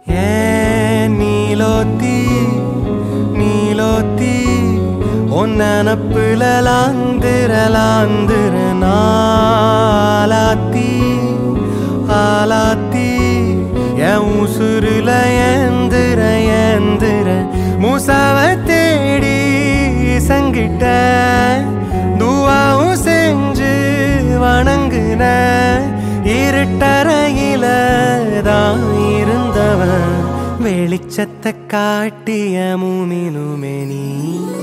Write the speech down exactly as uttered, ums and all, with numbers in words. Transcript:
ஏன் நீலோத்தி நீலோத்தி ஒன்னப்புல லாந்திர லாந்திர நாலாத்தி ஆலாத்தி என் உசுருல ஏந்திர ஏந்திர மூசாவ தேடி சங்கிட்ட துவாவும் செஞ்சு வணங்குன இருட்டறையில தான் இருந்தவன் வெளிச்சத்தை காட்டிய மூமினுமே நீ.